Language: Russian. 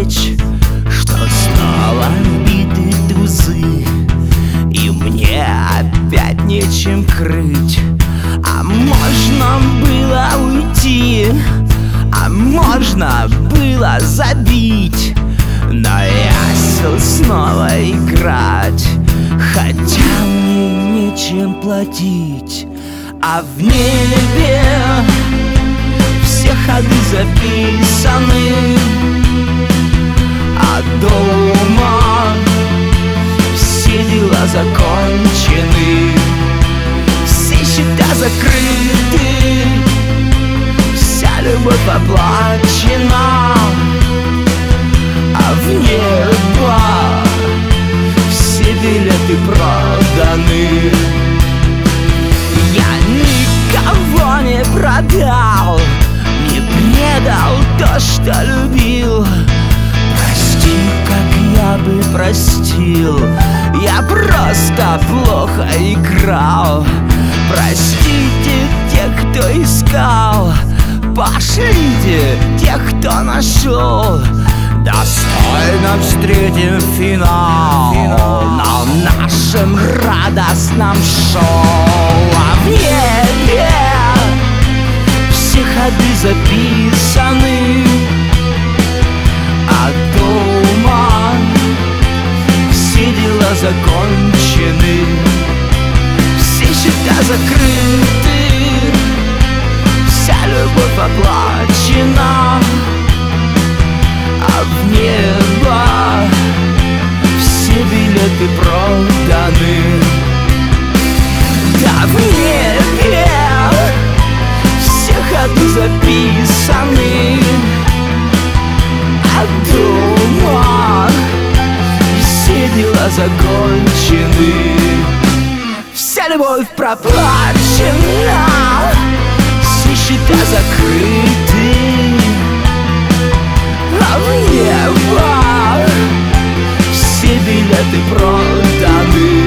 речь, что снова биты тузы, и мне опять нечем крыть. А можно было уйти, а можно было забить, но я сел снова играть, хотя мне нечем платить. А в небе все ходы записаны, а дома все дела закончены, все счета закрыты, вся любовь оплачена. А в небо все билеты проданы. Я никого не продал, не предал то, что любил. Прости, как я бы простил, я просто плохо играл. Простите тех, кто искал, пошлите тех, кто нашел. Достойно встретим финал на нашем радостном шоу. А в небе все ходы записаны, а дома все дела закончены, все счета закрыты, вся любовь оплачена. А в небо все билеты проданы. Да, в небе все ходы записаны, а дома все дела закончены, вся любовь проплачена, все счета закрыты. А в небо все билеты проданы.